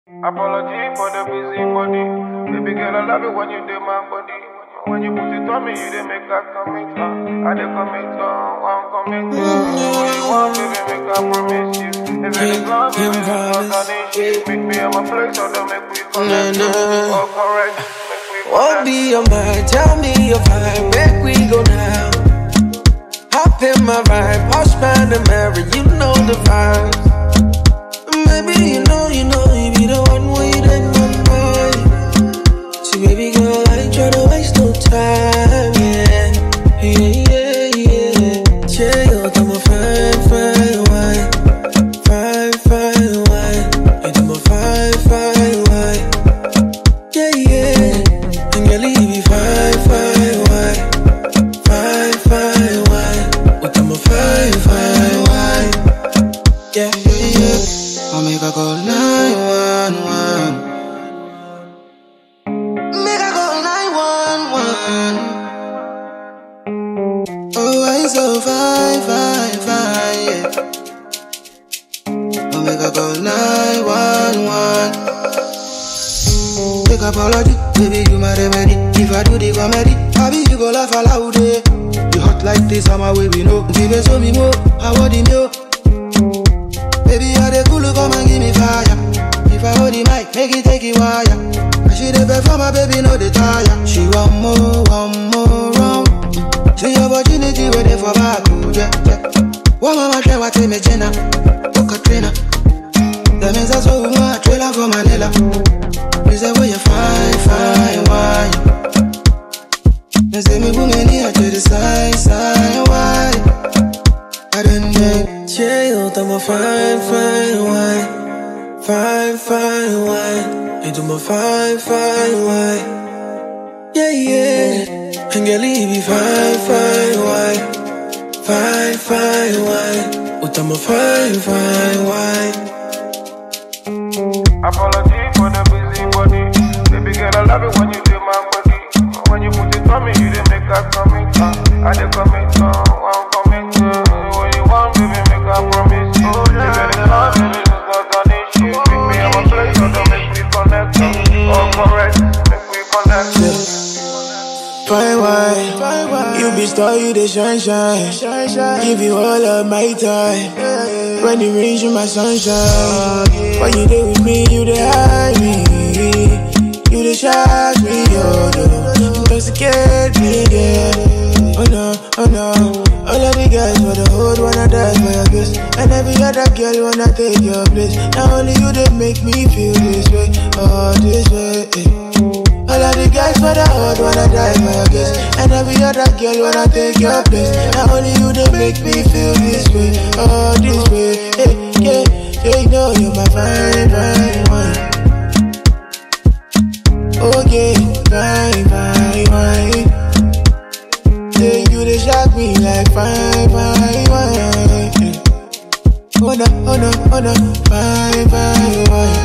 Apology for the busy body. Baby girl, I love it when you do my body. When you put it on me, you dey make a commit. I dey commit, one commit. What you want, baby, make I promise you. If it is love, baby, it's not an issue. Meet me at my place, so don't make me connect. Oh, correct. What be your mind? Tell me your vibe. Make we go now. Hop in my ride, Posh Panamera, you know the vibes. Maybe you know, you be the one way in my mind. See, baby girl, I ain't tryna waste no time, yeah. Yeah, yo, I'm a fine wine. Fine wine. You do my fine wine. Yeah. And girl, you be fine wine. Fine wine. But I'm a fine wine. Yeah. I'll make her call 911. Make her call 911. Oh, I'm so fine, yeah. I'll make her call 911. Take apology, baby, you my remedy. If I do the comedy, happy you go laugh aloud, eh. You hot like this, I'm a way we know. Give it to me more, I want the milk. Baby, I dey cool, come and give me fire. If I hold the mic, make it take it wire. And she dey perform, my baby, no dey tire. She want more round. See opportunity waiting for back, yeah. One mama try what me Jenna, book a trainer. That means that's what we want, trailer for Manila. Please say where you fine wine. They say me boom in here to the side, why? I don't know. Chill, I'm a fine wine. Fine wine. You do my fine wine. Yeah. And girl, you be fine wine. Fine wine. But I'm a fine wine. Apology for the busy body. Baby girl, I love it when you do my body. When you put it on me, you dey make a commit. I dey commit, one commit. What you want, baby, make a promise. If it is love, baby, it's not an issue. Meet me at my place, so don't make me connect. Oh, correct, make me connect. Fine wine, you be star, you the shine. Give you all of my time. When it rains, you my sunshine. When you there with me, you the hide me. You the shock me, you intoxicate me, yeah. Oh no. All of the guys for the hood wanna die for your kiss. And every other girl wanna take your place. Now only you that make me feel this way, oh this way, All of the guys for the hood wanna die for your kiss. And every other girl wanna take your place. Now only you that make me feel this way, oh this way, yeah. You know you're my fine wine. Okay, fine wine. Yeah, you they shock me like fine wine. Oh no, fine wine.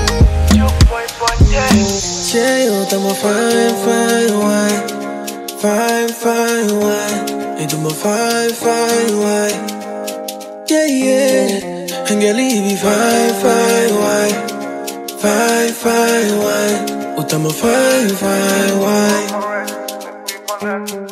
Chill, I'm a fine wine. Fine wine. You do my fine wine. Yeah. And girl, you be fine wine. Fine wine. But I'm a fine wine. Correct, make me connect.